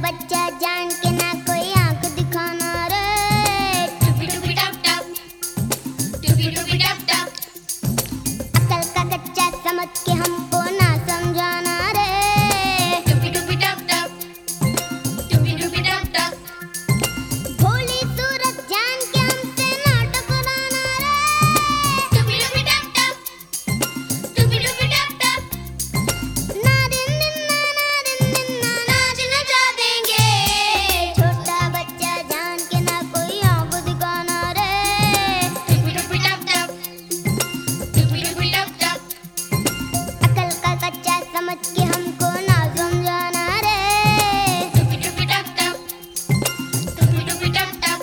बच्चा जान के ना कोई आंख दिखाना रे। टुपी टुपी टप टप, टुपी टुपी टप टप। अकल का कच्चा समझ के हमको ना समझाना रे। टुपी टुपी टप टप, टुपी टुपी टप टप। भोली सूरत जान के हमसे ना टकराना रे। टुपी टुपी टप टप, टुपी टुपी टप टप। नाच नचा देंगे। छोटा बच्चा जान के ना कोई आंख दिखाना रे। टुपी टुपी टप टप, टुपी टुपी टप टप। अकल का कच्चा समझ के हमको ना समझाना रे। टुपी टुपी टप टप, टुपी टुपी टप टप।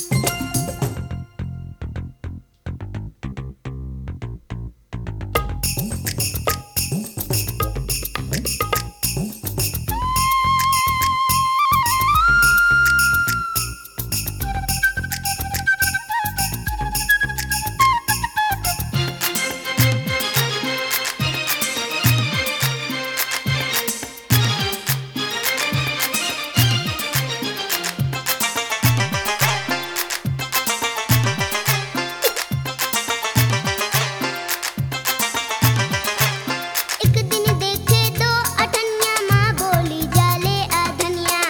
एक दिन देखे दो अठन्या माँ बोली जाले आधनिया।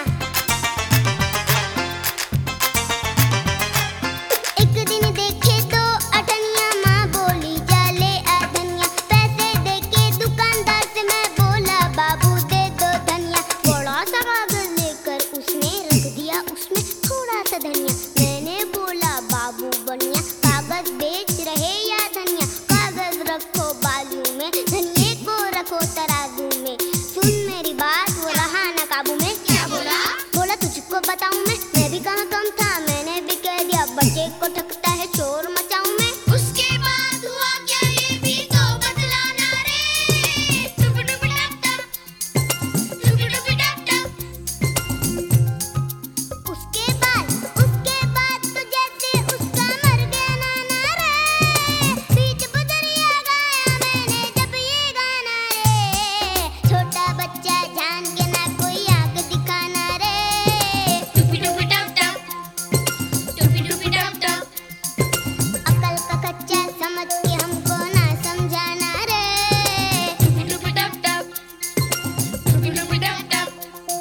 एक दिन देखे दो अठन्या माँ बोली जाले आधनिया। पैसे देके दुकानदार से मैं बोला बाबू दे दो धनिया। बड़ा सा कागज लेकर उसने रख दिया उसमें थोड़ा सा धनिया। मैंने बोला बाबू बनिया कागज बेच रहे या धनिया। कागज रखो बाजू में धनिये को रखो तराजू में। सुन मेरी बात वो रहा ना काबू में। क्या बोला? बोला तुझको बताऊं मैं भी कहाँ कम था। मैंने भी कह दिया बच्चे को ठगता है शोर मचाऊं मैं। उसके बाद हुआ क्या ये भी तो बतलाना रे। टुपी टुपी टप टप, टुपी टुपी टप टप। उसके बाद तो जैसे उसका मर गया नाना रे। बीच बदरिया गाया मैंने जब ये गाना रे। छोटा बच्चा जान के ना कोई आंख दिखाना रे। टुपी टुपी टप टप, टुपी टुपी टप टप। अकल का कच्चा समझ के हमको ना समझाना रे। टुपी टुपी टप टप, टुपी टुपी टप टप।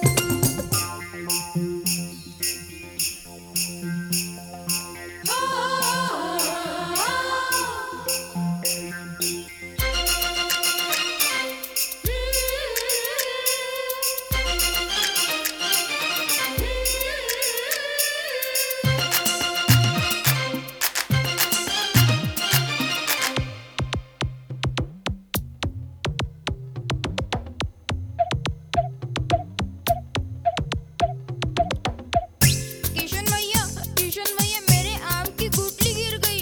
किशन भैया मेरे आम की गुठली गिर गई।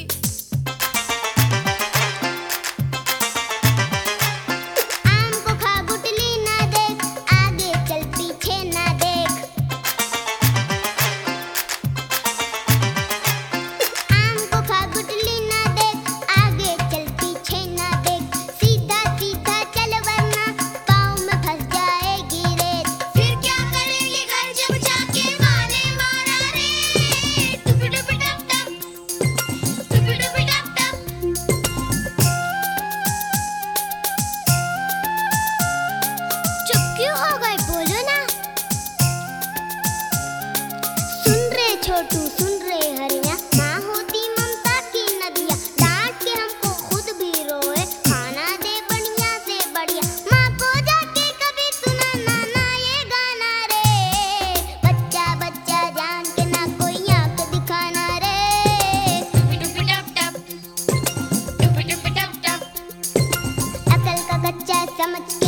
आम को खा गुठली ना देख आगे चल पीछे ना देख। आम को खा गुठली ना देख आगे चल पीछे ना देख। सीधा सीधा चल वरना पाँव में फंस जाएगी रेत। फिर क्या करेंगे घर जब जाके माने मारा रे। टुपी टुपी टप टप, टुपी टुपी टप टप। चुप क्यों हो गए बोलो ना। सुन रे छोटू सुन रे हरिया माँ होती ममता की नदिया। डांट के हमको खुद भी रोए खाना दे बढ़िया से बढ़िया। माँ को जाके कभी सुनाना ना ये गाना रे। बच्चा बच्चा जान के ना कोई आंख दिखाना रे। टुपी टुपी टप टप, टुपी टुपी टप टप। अकल का कच्चा समझ के